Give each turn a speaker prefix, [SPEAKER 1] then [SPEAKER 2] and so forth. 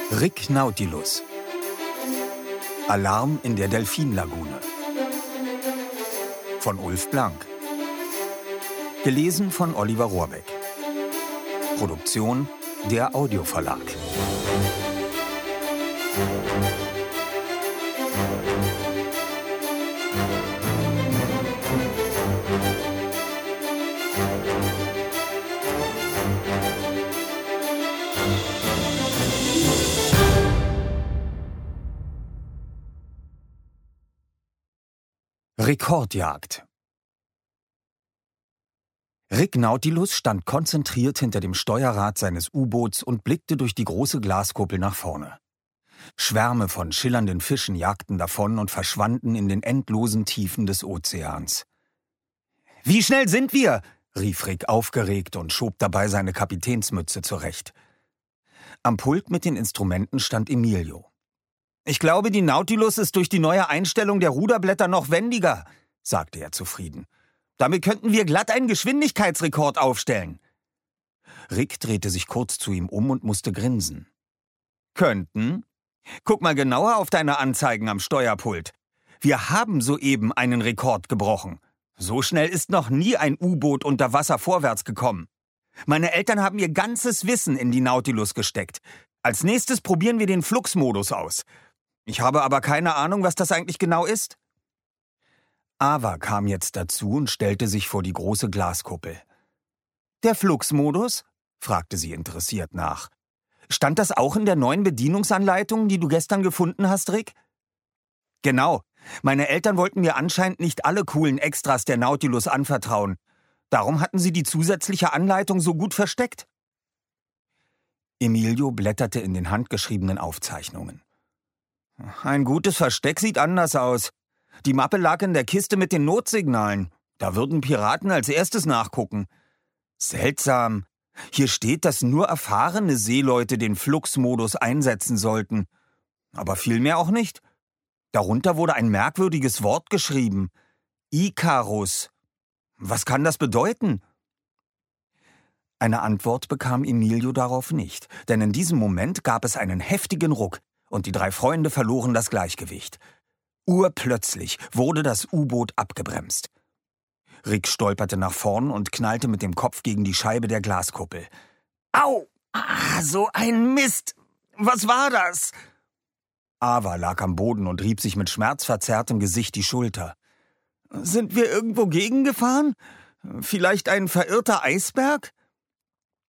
[SPEAKER 1] Rick Nautilus. Alarm in der Delfinlagune. Von Ulf Blank. Gelesen von Oliver Rohrbeck. Produktion der Audioverlag. Rekordjagd. Rick Nautilus stand konzentriert hinter dem Steuerrad seines U-Boots und blickte durch die große Glaskuppel nach vorne. Schwärme von schillernden Fischen jagten davon und verschwanden in den endlosen Tiefen des Ozeans. »Wie schnell sind wir?« rief Rick aufgeregt und schob dabei seine Kapitänsmütze zurecht. Am Pult mit den Instrumenten stand Emilio. »Ich glaube, die Nautilus ist durch die neue Einstellung der Ruderblätter noch wendiger«, sagte er zufrieden. »Damit könnten wir glatt einen Geschwindigkeitsrekord aufstellen.« Rick drehte sich kurz zu ihm um und musste grinsen. »Könnten? Guck mal genauer auf deine Anzeigen am Steuerpult. Wir haben soeben einen Rekord gebrochen. So schnell ist noch nie ein U-Boot unter Wasser vorwärts gekommen. Meine Eltern haben ihr ganzes Wissen in die Nautilus gesteckt. Als nächstes probieren wir den Fluxmodus aus. Ich habe aber keine Ahnung, was das eigentlich genau ist.« Ava kam jetzt dazu und stellte sich vor die große Glaskuppel. »Der Fluxmodus?« fragte sie interessiert nach. »Stand das auch in der neuen Bedienungsanleitung, die du gestern gefunden hast, Rick?« »Genau. Meine Eltern wollten mir anscheinend nicht alle coolen Extras der Nautilus anvertrauen. Darum hatten sie die zusätzliche Anleitung so gut versteckt.« Emilio blätterte in den handgeschriebenen Aufzeichnungen. »Ein gutes Versteck sieht anders aus. Die Mappe lag in der Kiste mit den Notsignalen. Da würden Piraten als erstes nachgucken. Seltsam. Hier steht, dass nur erfahrene Seeleute den Fluxmodus einsetzen sollten. Aber viel mehr auch nicht. Darunter wurde ein merkwürdiges Wort geschrieben. Icarus. Was kann das bedeuten?« Eine Antwort bekam Emilio darauf nicht, denn in diesem Moment gab es einen heftigen Ruck und die drei Freunde verloren das Gleichgewicht. Urplötzlich wurde das U-Boot abgebremst. Rick stolperte nach vorn und knallte mit dem Kopf gegen die Scheibe der Glaskuppel. »Au! So ein Mist! Was war das?« Ava lag am Boden und rieb sich mit schmerzverzerrtem Gesicht die Schulter. »Sind wir irgendwo gegengefahren? Vielleicht ein verirrter Eisberg?«